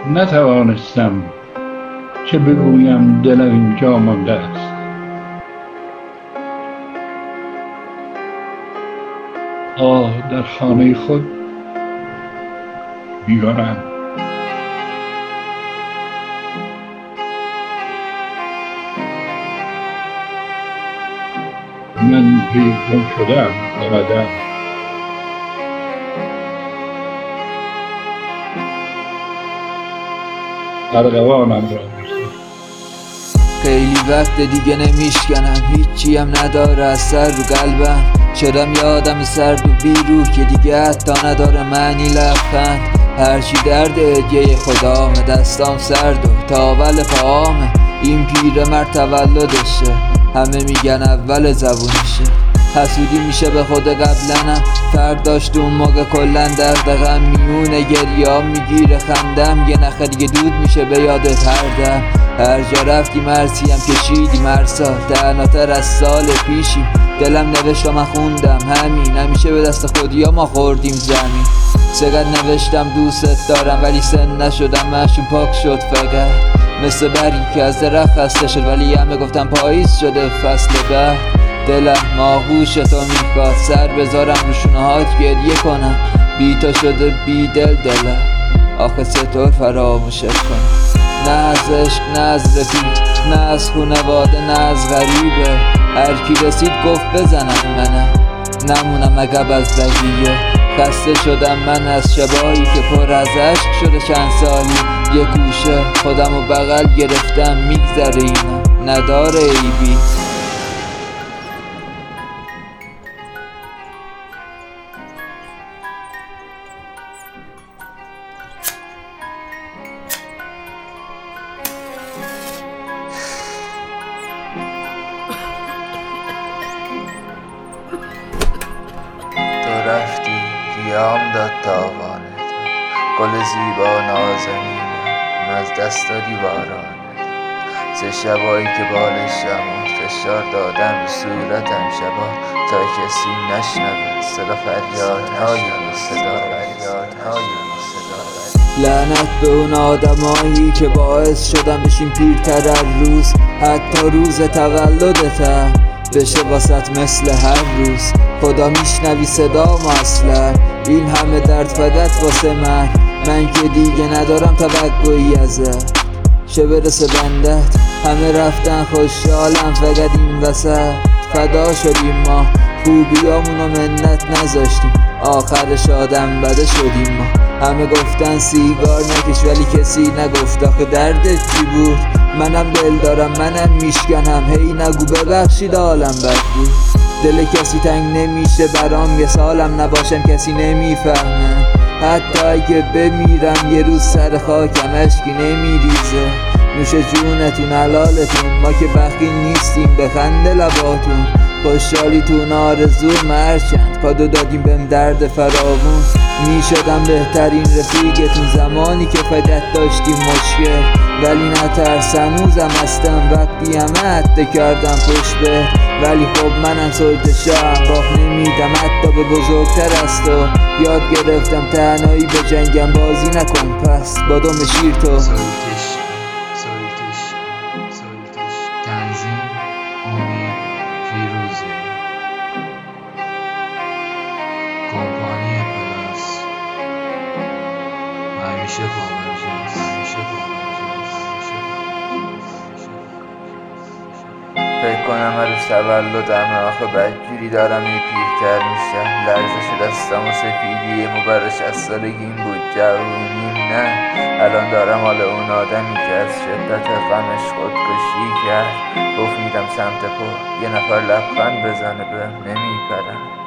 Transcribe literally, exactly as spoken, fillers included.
نتوانستم چه بگویم، دلم اینجا مانده است. آه، در خانه خود بیگانه‌ام. من پیر گم شده‌ام آمده‌ام. ارغوانم را می‌خوام. خیلی وقت دیگه نمیشکنم، هیچی هم نداره از سر رو قلبم. شدم یادم سرد و بیروح که دیگه حتی نداره معنی لبخند. هرچی درد هدیه خدامه، دستام سرد و تاول پاهامه. این پیر مرد تولدشه، همه میگن اول زبونشه. حسودی میشه به خود قبلنم، فرق داشت اون موقع کلن دغدغم. میونه گریام میگیره خندم، یه نخه دیگه دود میشه به یادت هر دم. هر جا رفتی مرسی هم کشیدی مرسال، تنهاتر از سال پیشیم. دلم نوشت و من خوندم همین، همیشه به دست خودی ها ما خوردیم زمین. چقدر نوشتم دوست دارم ولی سن نشدم، مشون پاک شد فقط. مثل بری که از درخت خسته شد ولی همه گفتم پاییز شده فصل بعد. دلم ماهوش تو میخواد، سر بذارم رو شونه هات گریه کنم. بی تو شده بی دل دلم، آخه چطور فراموشت کنم؟ نه از عشق، نه از رفیق، نه از خونواده، نه از غریبه. هر کی رسید گفت بزنم منم، نمونم عقب از بقیه. خسته شدم من از شبایی که پر از عشق شده چند سالی. یه گوشه خودم و بغل گرفتم، میگذره اینم نداره عیبی. تو رفتی ریام داد تاوانه، گل زیبا نازنینم از دست دادی بارانه. سه شبایی که بالشم و فشار دادم به صورتم شبا، تا کسی نشنوه صدا فریادهای بی صدا فریادهای بی صدا. لعنت به اون آدمایی که باعث شدن بشین پیرتر هر روز. حتی روز تولدتم بشه واسط مثل هر روز. خدا میشنوی صدام اصلا، این همه درد فقط واسه من. من که دیگه ندارم توقعی ازت چه برسه بندت. همه رفتن خوشحالم فقط این وسط فدا شدیم ما. خوبیامونو منت نذاشتیم، آخرش آدم بده شدیم ما. همه گفتن سیگار نکش ولی کسی نگفت آخه دردت چی بود. منم دل دارم منم میشکنم، هی نگو ببخشید عالم بد بود. دل کسی تنگ نمیشه برام، یه سالم نباشم کسی نمیفهمه. حتی اگه بمیرم یه روز سر خاکم اشکی نمیریزه. نوش جونتون حلالتون، ما که بخیل نیستیم به خنده لباتون. خوشحالیتون آرزو مرچند، کادو دادیم بهم درد فراوون. میشدم بهترین رفیقتون زمانی که فقط داشتیم مشکل. ولی نترس هنوزم هستم وقتی همه حده کردم پشت به. ولی خب منم سلطه شاهم، باخت نمیدم حتی به بزرگتر از تو. یاد گرفتم تنهایی به جنگم، بازی نکن پس با دم شیر تو. سلطش سلطش سلطش تنظیم امید فیروزی، کمپانی پلاس، همیشه پابرجاست، همیشه پابرجاست، همیشه پابرجاست. فکر کنم عروس تولدمه، آخه بدجوری دارم یه پیرتر میشم. لرزش دستم و سفیدی مبرش از سالگیم بود، جوونیم نه. الان دارم حال اون آدمی که از شدت غمش خودکشی کرد. گفت میرم سمت پا، یه نفر لبخند بزنه بهم نمیپرم.